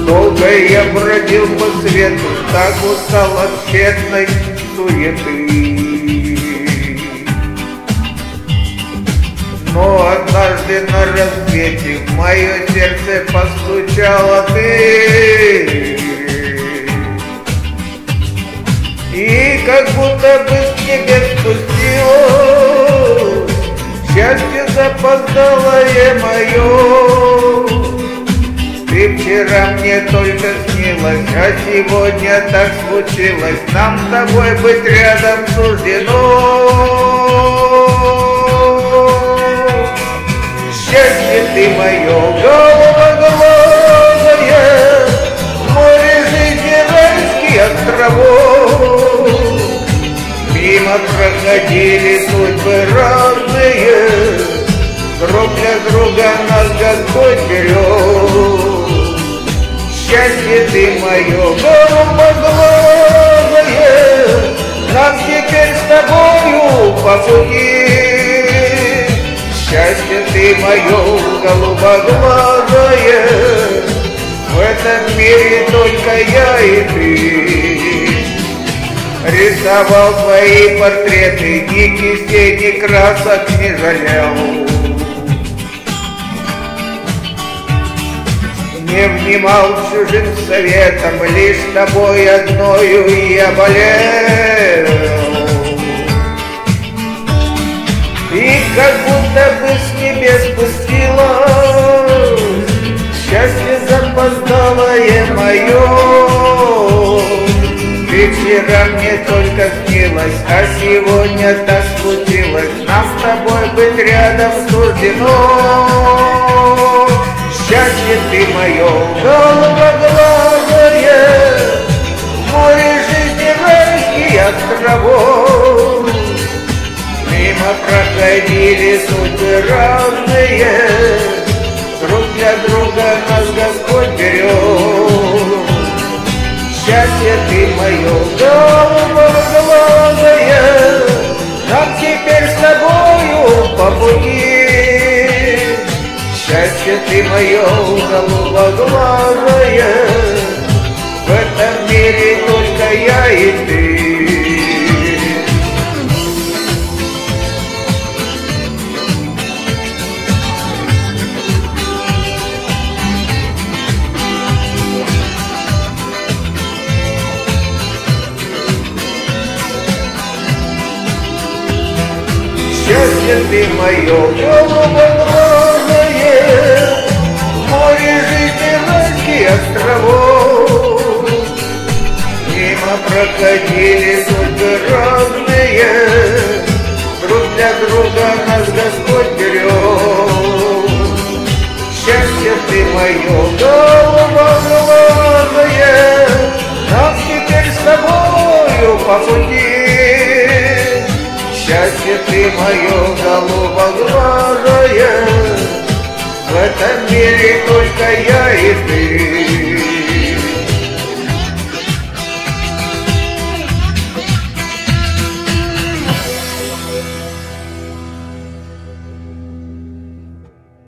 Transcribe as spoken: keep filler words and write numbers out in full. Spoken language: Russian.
Долго я бродил по свету, так устал от тщетной суеты. Но однажды на рассвете в мое сердце постучала ты, и как будто бы с небес спустилось счастье запоздалое мое. Ты вчера мне только снилась, а сегодня так случилось, нам с тобой быть рядом суждено. Счастье ты мое, голубоглазое, море жизни райских островов. Мимо проходили судьбы разные, друг для друга нас Господь берет. Счастье ты мое, голубоглазое, нам теперь с тобою по пути. Счастье ты мое, голубоглазое, в этом мире только я и ты. Рисовал твои портреты, ни кистей, ни красок не жалел. Не внимал чужим советом, лишь тобой одною я болел. И как будто бы с небес спустилось счастье запоздалое мое. Ведь вчера мне только снилось, а сегодня так случилось, нам с тобой быть рядом суждено. Счастье ты мое, голубоглазое, море жизни райских островов. Мимо проходили судьбы разные, друг для друга нас Господь берет. Счастье ты мое, голубоглазое, нам теперь с тобою по пути. Счастье ты мое, голубоглазое, в этом мире только я и ты. Счастье ты мое, голубоглазое, море жизни райских островов. Мимо проходили судьбы разные, друг для друга нас Господь берет. Счастье ты мое, голубоглазое, нам теперь с тобою по пути. Счастье ты мое, голубоглазое, в этом мире только я и ты.